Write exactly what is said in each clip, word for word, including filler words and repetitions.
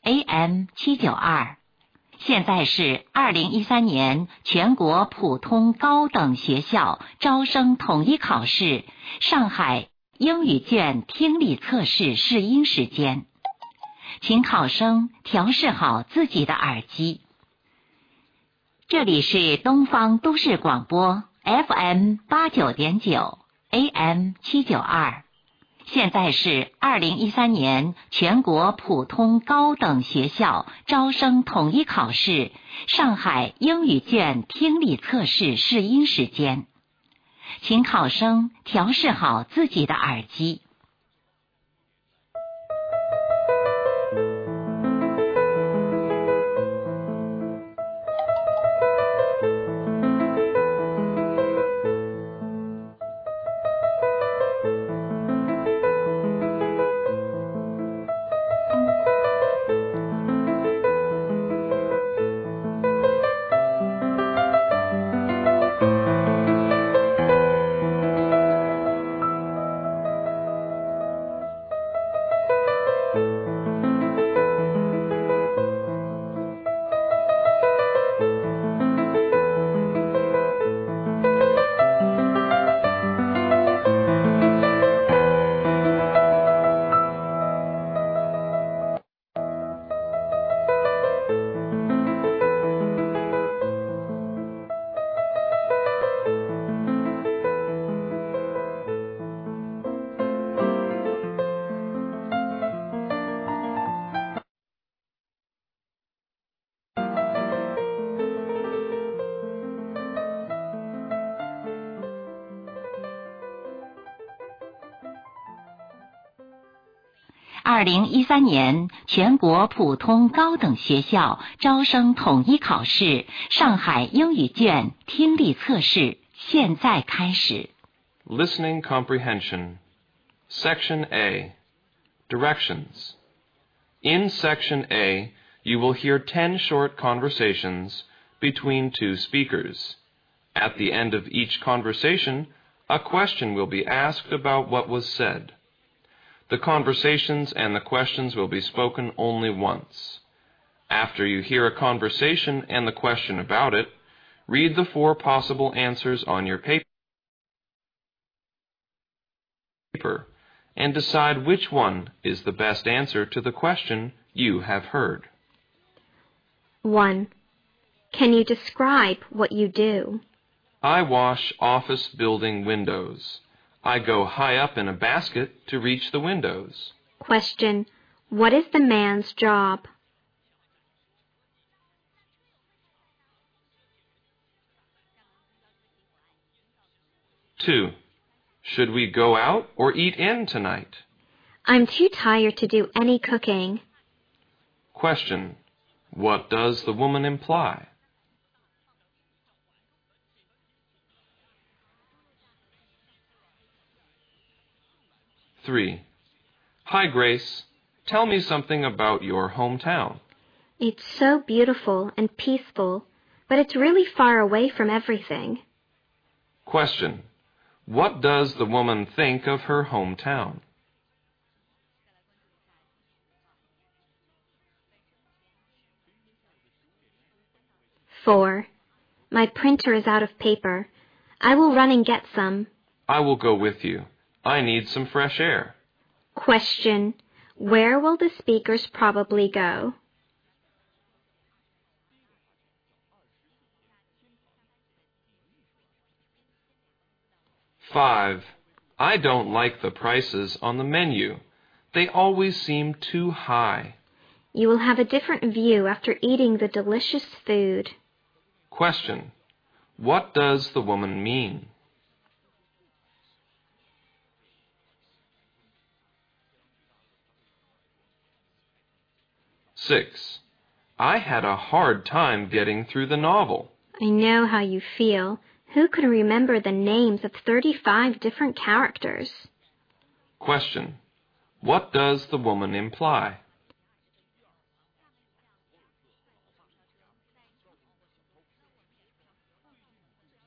A M 七九二，现在是二零一三年全国普通高等学校招生统一考试上海英语卷听力测试试音时间，请考生调试好自己的耳机。这里是东方都市广播 F M 八九点九 A M 七九二，现在是二零一三年全国普通高等学校招生统一考试上海英语卷听力测试试音时间，请考生调试好自己的耳机。二零一三年全国普通高等学校招生统一考试上海英语卷听力测试现在开始。 Listening Comprehension Section A Directions. In Section A, you will hear ten short conversations between two speakers. At the end of each conversation, a question will be asked about what was said. The conversations and the questions will be spoken only once. After you hear a conversation and the question about it, read the four possible answers on your paper and decide which one is the best answer to the question you have heard. one. Can you describe what you do? I wash office building windows. I go high up in a basket to reach the windows. Question. What is the man's job? two. Should we go out or eat in tonight? I'm too tired to do any cooking. Question. What does the woman imply? three. Hi, Grace. Tell me something about your hometown. It's so beautiful and peaceful, but it's really far away from everything. Question. What does the woman think of her hometown? four. My printer is out of paper. I will run and get some. I will go with you. I need some fresh air. Question. Where will the speakers probably go? five. I don't like the prices on the menu. They always seem too high. You will have a different view after eating the delicious food. Question. What does the woman mean? six. I had a hard time getting through the novel. I know how you feel. Who could remember the names of thirty-five different characters? Question. What does the woman imply?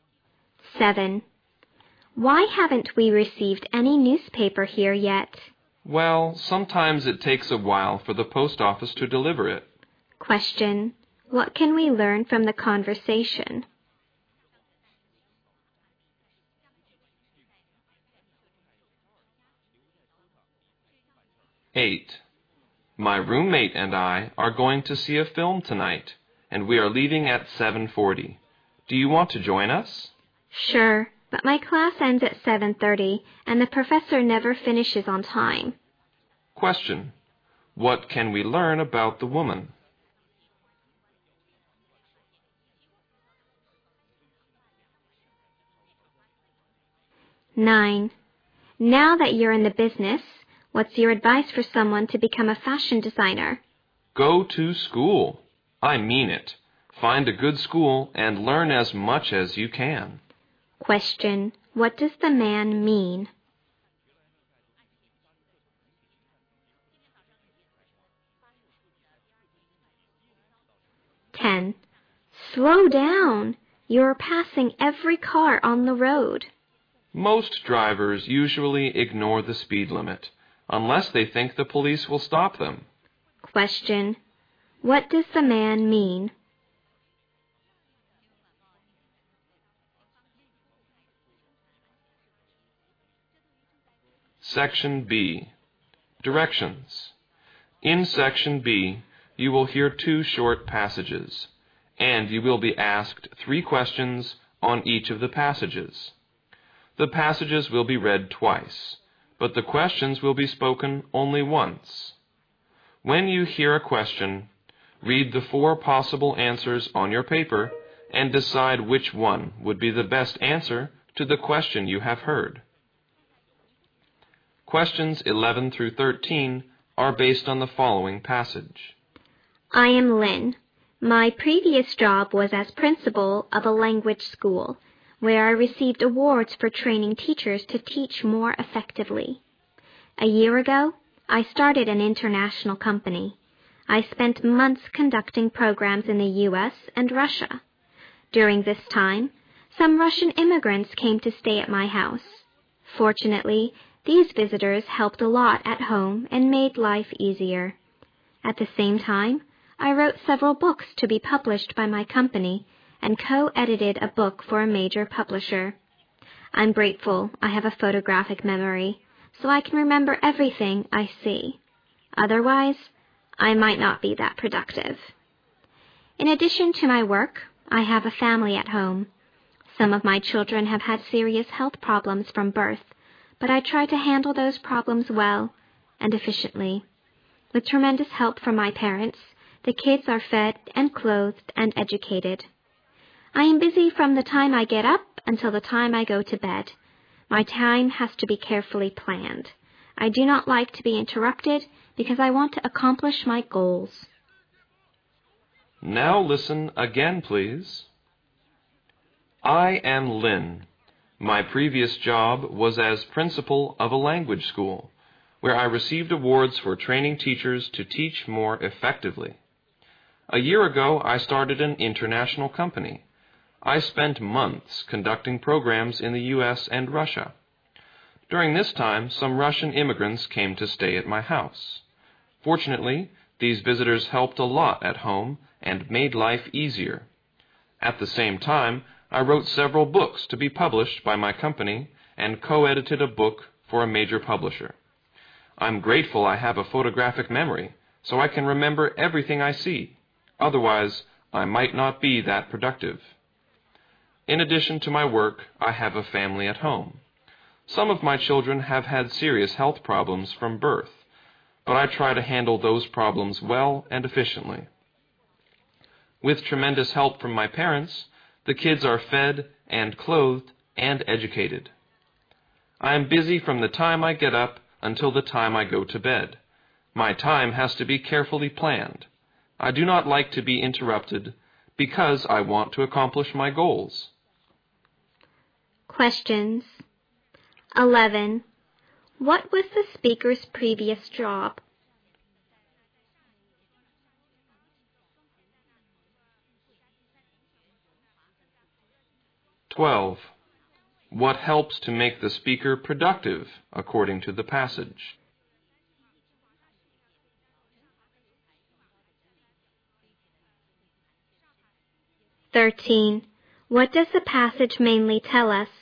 seven. Why haven't we received any newspaper here yet? Well, sometimes it takes a while for the post office to deliver it. Question. What can we learn from the conversation? eight. My roommate and I are going to see a film tonight, and we are leaving at seven forty. Do you want to join us? Sure, but my class ends at seven thirty, and the professor never finishes on time. Question. What can we learn about the woman? nine. Now that you're in the business, what's your advice for someone to become a fashion designer? Go to school. I mean it. Find a good school and learn as much as you can. Question. What does the man mean? ten. Slow down. You're passing every car on the road. Most drivers usually ignore the speed limit, unless they think the police will stop them. Question. What does the man mean? Section B. Directions. In Section B, you will hear two short passages, and you will be asked three questions on each of the passages. The passages will be read twice, but the questions will be spoken only once. When you hear a question, read the four possible answers on your paper and decide which one would be the best answer to the question you have heard. Questions eleven through thirteen are based on the following passage. I am Lynn. My previous job was as principal of a language school, where I received awards for training teachers to teach more effectively. A year ago, I started an international company. I spent months conducting programs in the U S and Russia. During this time, some Russian immigrants came to stay at my house. Fortunately, these visitors helped a lot at home and made life easier. At the same time, I wrote several books to be published by my company and co-edited a book for a major publisher. I'm grateful I have a photographic memory, so I can remember everything I see. Otherwise, I might not be that productive. In addition to my work, I have a family at home. Some of my children have had serious health problems from birth, but I try to handle those problems well and efficiently. With tremendous help from my parents, the kids are fed and clothed and educated. I am busy from the time I get up until the time I go to bed. My time has to be carefully planned. I do not like to be interrupted because I want to accomplish my goals. Now listen again, please. I am Lynn. My previous job was as principal of a language school, where I received awards for training teachers to teach more effectively. A year ago, I started an international company. I spent months conducting programs in the U S and Russia. During this time, some Russian immigrants came to stay at my house. Fortunately, these visitors helped a lot at home and made life easier. At the same time, I wrote several books to be published by my company and co-edited a book for a major publisher. I'm grateful I have a photographic memory, so I can remember everything I see. Otherwise, I might not be that productive. In addition to my work, I have a family at home. Some of my children have had serious health problems from birth, but I try to handle those problems well and efficiently. With tremendous help from my parents, the kids are fed and clothed and educated. I am busy from the time I get up until the time I go to bed. My time has to be carefully planned. I do not like to be interrupted because I want to accomplish my goals. Questions. eleven. What was the speaker's previous job? twelve. What helps to make the speaker productive according to the passage? thirteen. What does the passage mainly tell us?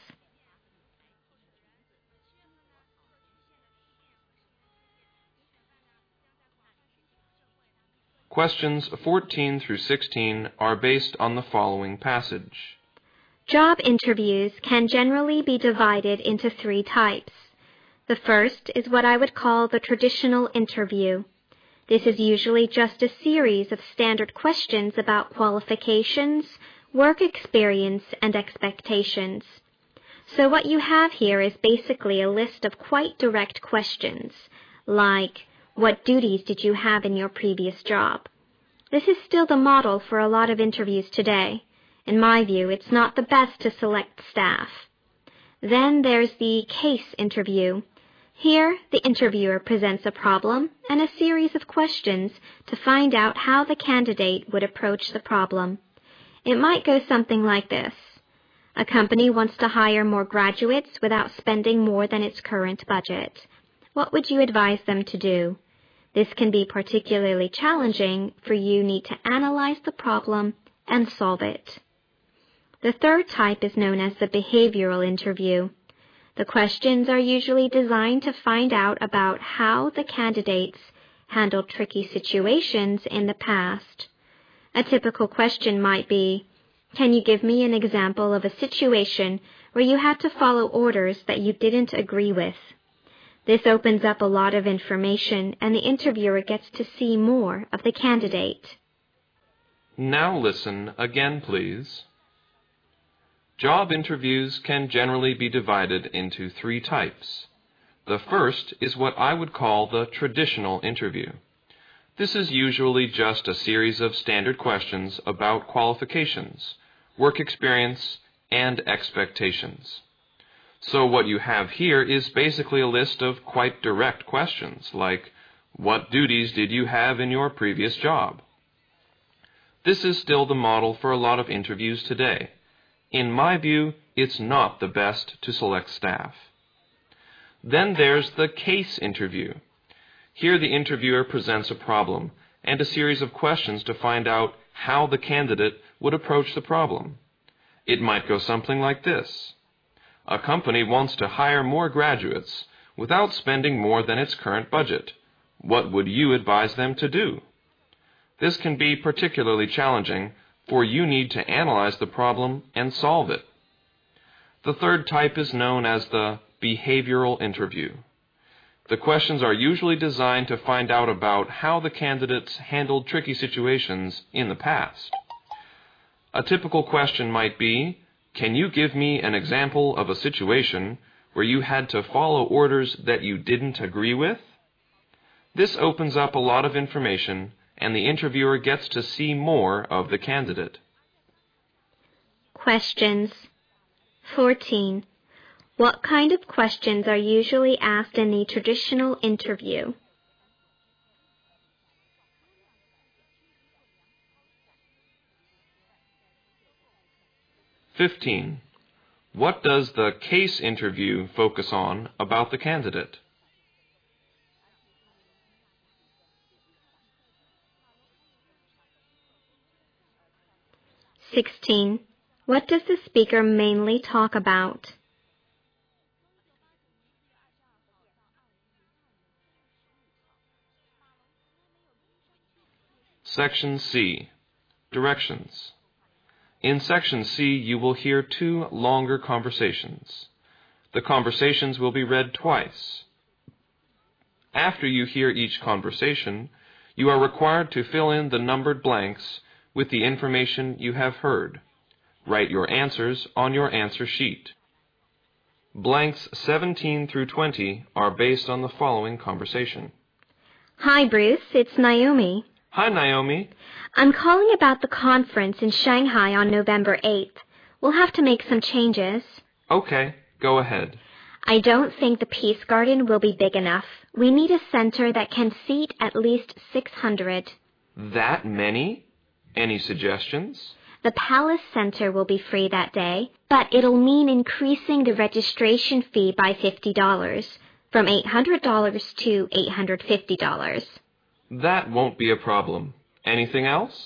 Questions fourteen through sixteen are based on the following passage. Job interviews can generally be divided into three types. The first is what I would call the traditional interview. This is usually just a series of standard questions about qualifications, work experience, and expectations. So what you have here is basically a list of quite direct questions, like, what duties did you have in your previous job? This is still the model for a lot of interviews today. In my view, it's not the best to select staff. Then there's the case interview. Here, the interviewer presents a problem and a series of questions to find out how the candidate would approach the problem. It might go something like this. A company wants to hire more graduates without spending more than its current budget. What would you advise them to do? This can be particularly challenging, for you need to analyze the problem and solve it. The third type is known as the behavioral interview. The questions are usually designed to find out about how the candidates handled tricky situations in the past. A typical question might be, can you give me an example of a situation where you had to follow orders that you didn't agree with? This opens up a lot of information, and the interviewer gets to see more of the candidate. Now listen again, please. Job interviews can generally be divided into three types. The first is what I would call the traditional interview. This is usually just a series of standard questions about qualifications, work experience, and expectations. So what you have here is basically a list of quite direct questions, like, what duties did you have in your previous job? This is still the model for a lot of interviews today. In my view, it's not the best to select staff. Then there's the case interview. Here the interviewer presents a problem and a series of questions to find out how the candidate would approach the problem. It might go something like this. A company wants to hire more graduates without spending more than its current budget. What would you advise them to do? This can be particularly challenging, for you need to analyze the problem and solve it. The third type is known as the behavioral interview. The questions are usually designed to find out about how the candidates handled tricky situations in the past. A typical question might be, can you give me an example of a situation where you had to follow orders that you didn't agree with? This opens up a lot of information, and the interviewer gets to see more of the candidate. Questions. fourteen. What kind of questions are usually asked in the traditional interview? fifteen. What does the case interview focus on about the candidate? sixteen. What does the speaker mainly talk about? Section C. Directions. In Section C, you will hear two longer conversations. The conversations will be read twice. After you hear each conversation, you are required to fill in the numbered blanks with the information you have heard. Write your answers on your answer sheet. Blanks seventeen through twenty are based on the following conversation. Hi, Bruce. It's Naomi. Hi, Naomi. I'm calling about the conference in Shanghai on November eighth. We'll have to make some changes. Okay, go ahead. I don't think the Peace Garden will be big enough. We need a center that can seat at least six hundred. That many? Any suggestions? The Palace Center will be free that day, but it'll mean increasing the registration fee by fifty dollars, from eight hundred dollars to eight hundred fifty dollars. That won't be a problem. Anything else?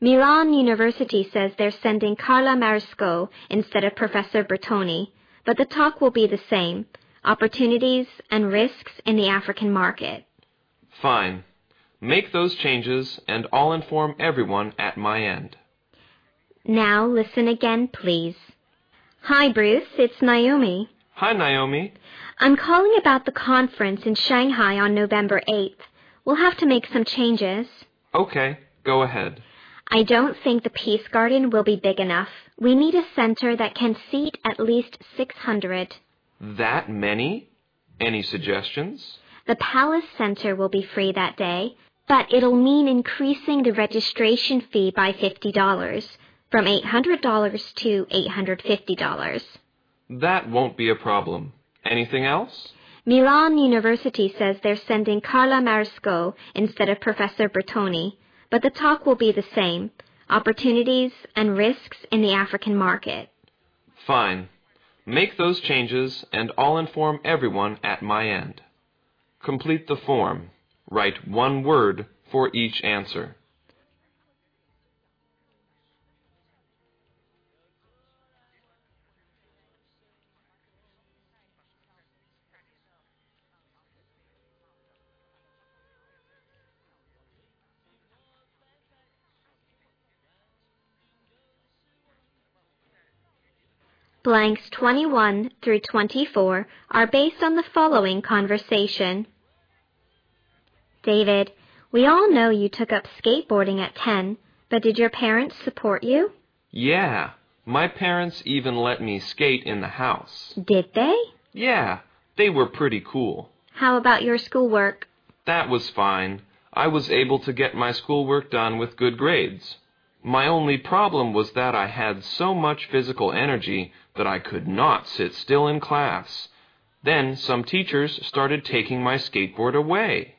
Milan University says they're sending Carla Marisco instead of Professor Bertoni, but the talk will be the same, opportunities and risks in the African market. Fine. Make those changes and I'll inform everyone at my end. Now listen again, please. Hi, Bruce. It's Naomi. Hi, Naomi. I'm calling about the conference in Shanghai on November eighth. We'll have to make some changes. Okay, go ahead. I don't think the Peace Garden will be big enough. We need a center that can seat at least six hundred. That many? Any suggestions? The Palace Center will be free that day, but it'll mean increasing the registration fee by fifty dollars, from eight hundred dollars to eight hundred fifty dollars. That won't be a problem. Anything else? Milan University says they're sending Carla Marisco instead of Professor Bertoni, but the talk will be the same, opportunities and risks in the African market. Fine. Make those changes and I'll inform everyone at my end. Complete the form. Write one word for each answer. Blanks twenty-one through twenty-four are based on the following conversation. David, we all know you took up skateboarding at ten, but did your parents support you? Yeah, my parents even let me skate in the house. Did they? Yeah, they were pretty cool. How about your schoolwork? That was fine. I was able to get my schoolwork done with good grades. My only problem was that I had so much physical energy that I could not sit still in class. Then some teachers started taking my skateboard away.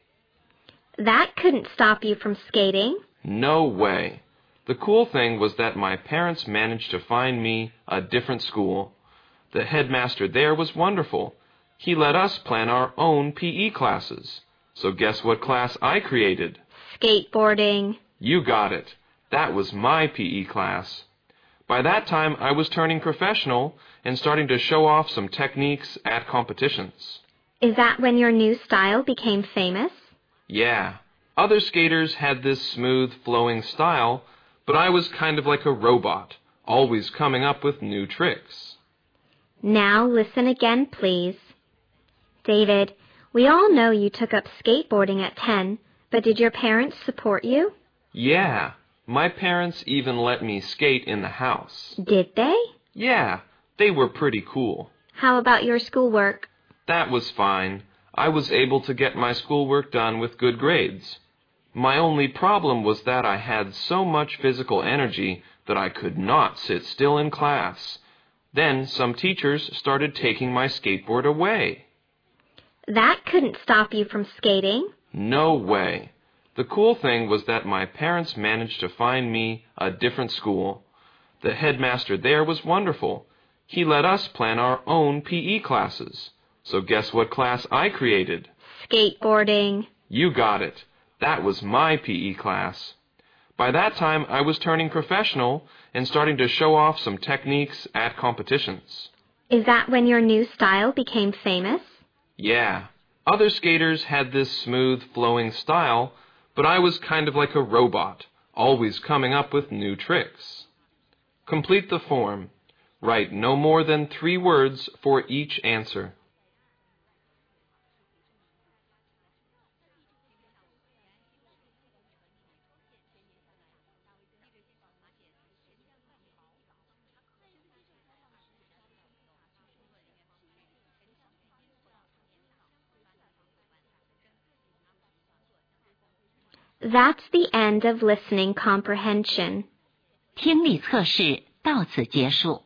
That couldn't stop you from skating. No way. The cool thing was that my parents managed to find me a different school. The headmaster there was wonderful. He let us plan our own P E classes. So guess what class I created? Skateboarding. You got it. That was my P E class. By that time, I was turning professional and starting to show off some techniques at competitions. Is that when your new style became famous? Yeah. Other skaters had this smooth, flowing style, but I was kind of like a robot, always coming up with new tricks. Now listen again, please. David, we all know you took up skateboarding at ten, but did your parents support you? Yeah. My parents even let me skate in the house. Did they? Yeah, they were pretty cool. How about your schoolwork? That was fine. I was able to get my schoolwork done with good grades. My only problem was that I had so much physical energy that I could not sit still in class. Then some teachers started taking my skateboard away. That couldn't stop you from skating. No way. The cool thing was that my parents managed to find me a different school. The headmaster there was wonderful. He let us plan our own P E classes. So guess what class I created? Skateboarding. You got it. That was my P E class. By that time, I was turning professional and starting to show off some techniques at competitions. Is that when your new style became famous? Yeah. Other skaters had this smooth, flowing style, but I was kind of like a robot, always coming up with new tricks. Complete the form. Write no more than three words for each answer. That's the end of listening comprehension. 听力测试到此结束。